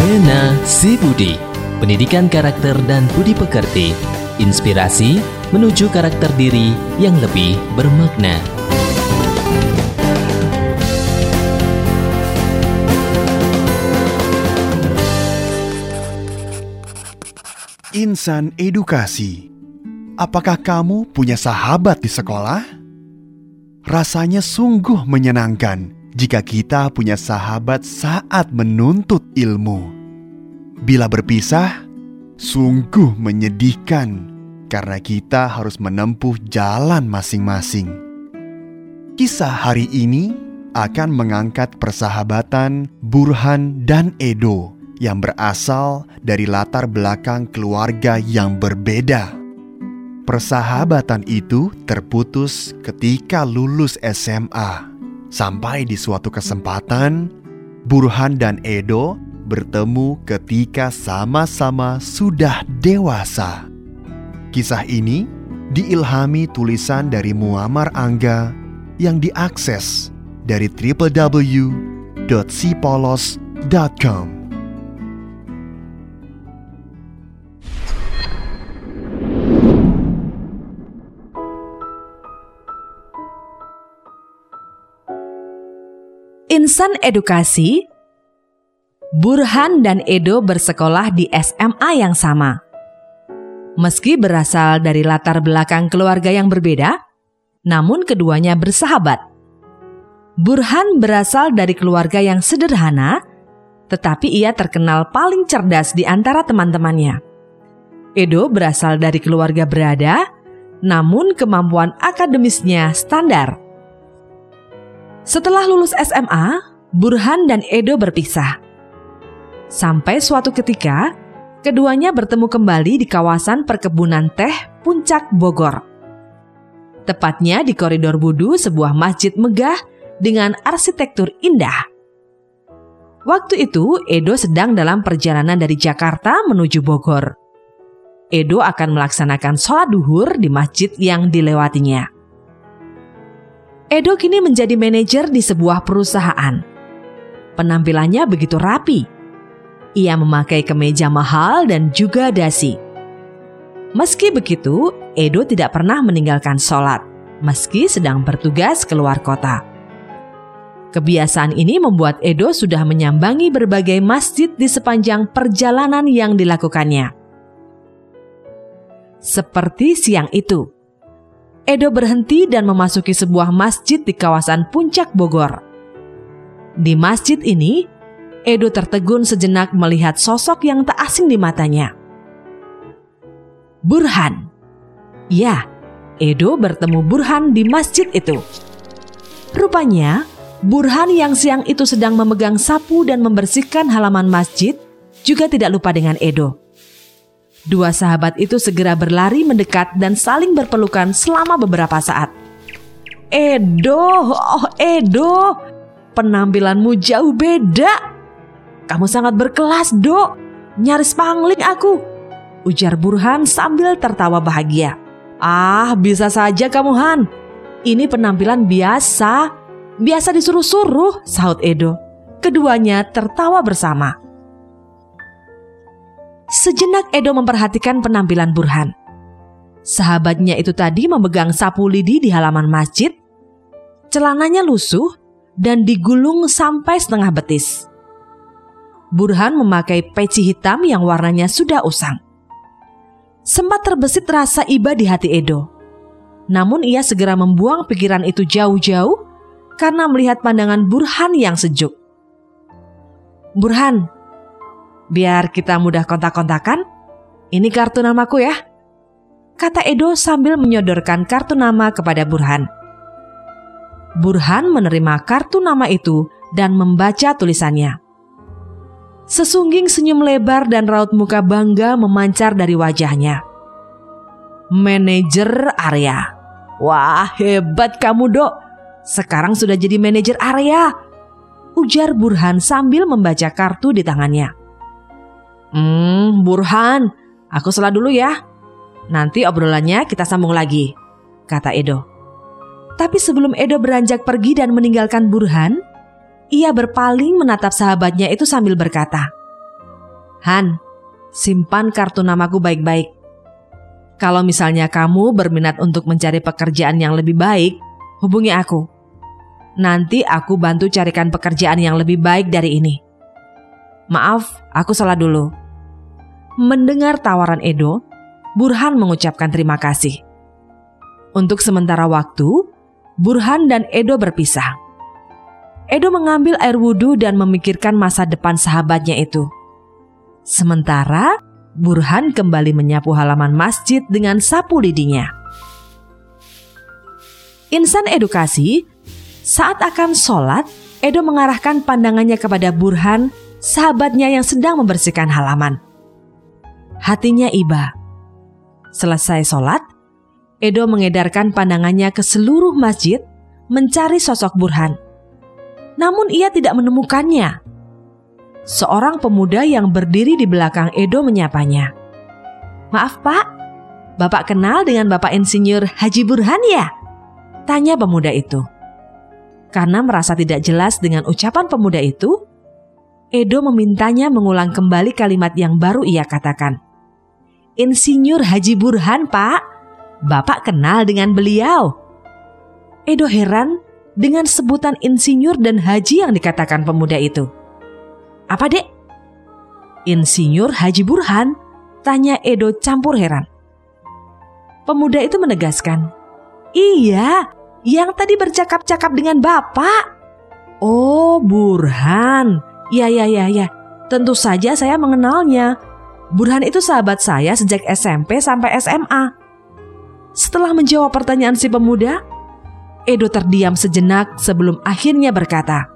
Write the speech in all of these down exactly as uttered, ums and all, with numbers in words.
Pena Si Budi, pendidikan karakter dan budi pekerti, inspirasi menuju karakter diri yang lebih bermakna. Insan Edukasi. Apakah kamu punya sahabat di sekolah? Rasanya sungguh menyenangkan jika kita punya sahabat saat menuntut ilmu. Bila berpisah, sungguh menyedihkan karena kita harus menempuh jalan masing-masing. Kisah hari ini akan mengangkat persahabatan Burhan dan Edo yang berasal dari latar belakang keluarga yang berbeda. Persahabatan itu terputus ketika lulus S M A. Sampai di suatu kesempatan, Burhan dan Edo bertemu ketika sama-sama sudah dewasa. Kisah ini diilhami tulisan dari Muammar Angga yang diakses dari w w w dot sipolos dot com. Insan Edukasi. Burhan dan Edo bersekolah di S M A yang sama. Meski berasal dari latar belakang keluarga yang berbeda, namun keduanya bersahabat. Burhan berasal dari keluarga yang sederhana, tetapi ia terkenal paling cerdas di antara teman-temannya. Edo berasal dari keluarga berada, namun kemampuan akademisnya standar. Setelah lulus S M A, Burhan dan Edo berpisah. Sampai suatu ketika, keduanya bertemu kembali di kawasan perkebunan teh Puncak Bogor. Tepatnya di koridor Budu, sebuah masjid megah dengan arsitektur indah. Waktu itu, Edo sedang dalam perjalanan dari Jakarta menuju Bogor. Edo akan melaksanakan sholat duhur di masjid yang dilewatinya. Edo kini menjadi manajer di sebuah perusahaan. Penampilannya begitu rapi. Ia memakai kemeja mahal dan juga dasi. Meski begitu, Edo tidak pernah meninggalkan sholat, meski sedang bertugas keluar kota. Kebiasaan ini membuat Edo sudah menyambangi berbagai masjid di sepanjang perjalanan yang dilakukannya. Seperti siang itu, Edo berhenti dan memasuki sebuah masjid di kawasan Puncak Bogor. Di masjid ini, Edo tertegun sejenak melihat sosok yang tak asing di matanya. Burhan. Ya, Edo bertemu Burhan di masjid itu. Rupanya, Burhan yang siang itu sedang memegang sapu dan membersihkan halaman masjid juga tidak lupa dengan Edo. Dua sahabat itu segera berlari mendekat dan saling berpelukan selama beberapa saat. Edo, oh Edo, penampilanmu jauh beda. Kamu sangat berkelas, Dok. Nyaris pangling aku, ujar Burhan sambil tertawa bahagia. Ah, bisa saja kamu, Han. Ini penampilan biasa. Biasa disuruh-suruh, sahut Edo. Keduanya tertawa bersama. Sejenak Edo memperhatikan penampilan Burhan. Sahabatnya itu tadi memegang sapu lidi di halaman masjid. Celananya lusuh dan digulung sampai setengah betis. Burhan memakai peci hitam yang warnanya sudah usang. Sempat terbesit rasa iba di hati Edo. Namun ia segera membuang pikiran itu jauh-jauh karena melihat pandangan Burhan yang sejuk. Burhan, biar kita mudah kontak-kontakan, ini kartu namaku ya, kata Edo sambil menyodorkan kartu nama kepada Burhan. Burhan menerima kartu nama itu dan membaca tulisannya. Sesungging senyum lebar dan raut muka bangga memancar dari wajahnya. Manajer area. Wah, hebat kamu, Dok. Sekarang sudah jadi manajer area, ujar Burhan sambil membaca kartu di tangannya. Hmm, Burhan, aku salah dulu ya. Nanti obrolannya kita sambung lagi, kata Edo. Tapi sebelum Edo beranjak pergi dan meninggalkan Burhan, ia berpaling menatap sahabatnya itu sambil berkata, Han, simpan kartu namaku baik-baik. Kalau misalnya kamu berminat untuk mencari pekerjaan yang lebih baik, hubungi aku. Nanti aku bantu carikan pekerjaan yang lebih baik dari ini. Maaf, aku salah dulu. Mendengar tawaran Edo, Burhan mengucapkan terima kasih. Untuk sementara waktu, Burhan dan Edo berpisah. Edo mengambil air wudhu dan memikirkan masa depan sahabatnya itu. Sementara, Burhan kembali menyapu halaman masjid dengan sapu lidinya. Insan edukasi, saat akan sholat, Edo mengarahkan pandangannya kepada Burhan, sahabatnya yang sedang membersihkan halaman. Hatinya iba. Selesai sholat, Edo mengedarkan pandangannya ke seluruh masjid mencari sosok Burhan. Namun ia tidak menemukannya. Seorang pemuda yang berdiri di belakang Edo menyapanya. Maaf Pak, Bapak kenal dengan Bapak Insinyur Haji Burhan ya? Tanya pemuda itu. Karena merasa tidak jelas dengan ucapan pemuda itu, Edo memintanya mengulang kembali kalimat yang baru ia katakan. Insinyur Haji Burhan Pak, Bapak kenal dengan beliau. Edo heran dengan sebutan insinyur dan haji yang dikatakan pemuda itu. Apa dek? Insinyur Haji Burhan? Tanya Edo campur heran. Pemuda itu menegaskan. Iya, yang tadi bercakap-cakap dengan Bapak. Oh, Burhan. Ya, ya, ya, ya. Tentu saja saya mengenalnya. Burhan itu sahabat saya sejak S M P sampai S M A. Setelah menjawab pertanyaan si pemuda, Edo terdiam sejenak sebelum akhirnya berkata,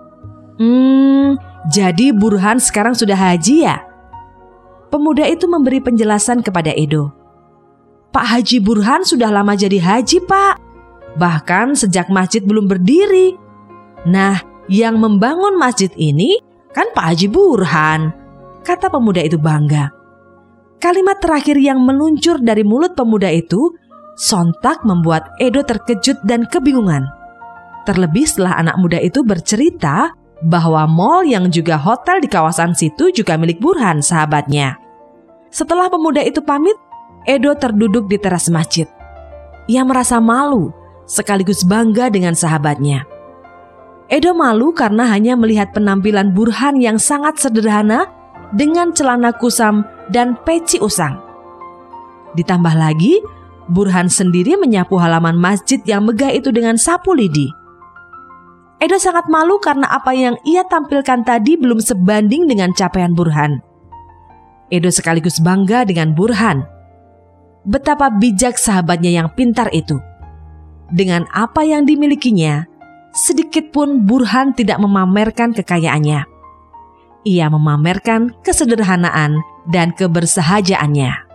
Hmm, jadi Burhan sekarang sudah haji ya? Pemuda itu memberi penjelasan kepada Edo. Pak Haji Burhan sudah lama jadi haji Pak. Bahkan sejak masjid belum berdiri. Nah, yang membangun masjid ini kan Pak Haji Burhan, kata pemuda itu bangga. Kalimat terakhir yang meluncur dari mulut pemuda itu sontak membuat Edo terkejut dan kebingungan. Terlebih setelah anak muda itu bercerita bahwa mall yang juga hotel di kawasan situ juga milik Burhan, sahabatnya. Setelah pemuda itu pamit, Edo terduduk di teras masjid. Ia merasa malu sekaligus bangga dengan sahabatnya. Edo malu karena hanya melihat penampilan Burhan yang sangat sederhana dengan celana kusam dan peci usang. Ditambah lagi, Burhan sendiri menyapu halaman masjid yang megah itu dengan sapu lidi. Edo sangat malu karena apa yang ia tampilkan tadi belum sebanding dengan capaian Burhan. Edo sekaligus bangga dengan Burhan. Betapa bijak sahabatnya yang pintar itu. Dengan apa yang dimilikinya, sedikit pun Burhan tidak memamerkan kekayaannya. Ia memamerkan kesederhanaan dan kebersahajaannya.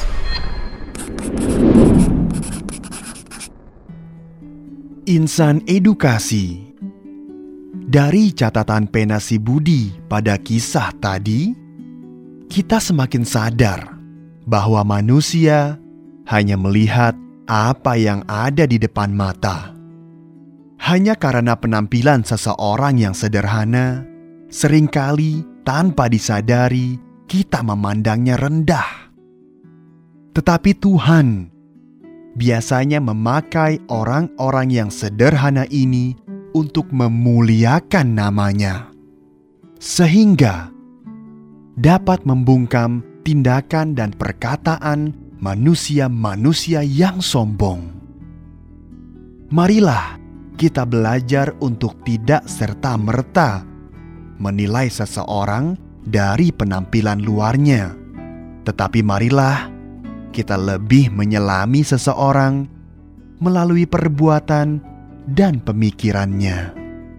Insan edukasi. Dari catatan pena si Budi pada kisah tadi, kita semakin sadar bahwa manusia hanya melihat apa yang ada di depan mata. Hanya karena penampilan seseorang yang sederhana, seringkali tanpa disadari kita memandangnya rendah. Tetapi Tuhan biasanya memakai orang-orang yang sederhana ini untuk memuliakan namanya, sehingga dapat membungkam tindakan dan perkataan manusia-manusia yang sombong. Marilah kita belajar untuk tidak serta-merta menilai seseorang dari penampilan luarnya, tetapi marilah kita lebih menyelami seseorang melalui perbuatan dan pemikirannya.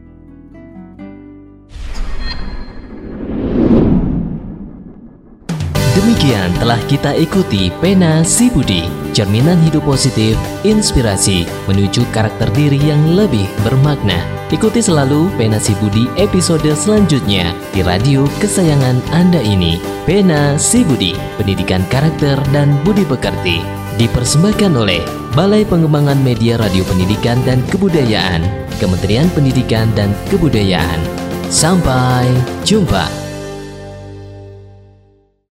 Demikian telah kita ikuti Pena Si Budi, cerminan hidup positif, inspirasi menuju karakter diri yang lebih bermakna. Ikuti selalu Pena Si Budi episode selanjutnya di radio kesayangan Anda ini. Pena Si Budi, pendidikan karakter dan budi pekerti, dipersembahkan oleh Balai Pengembangan Media Radio Pendidikan dan Kebudayaan, Kementerian Pendidikan dan Kebudayaan. Sampai jumpa.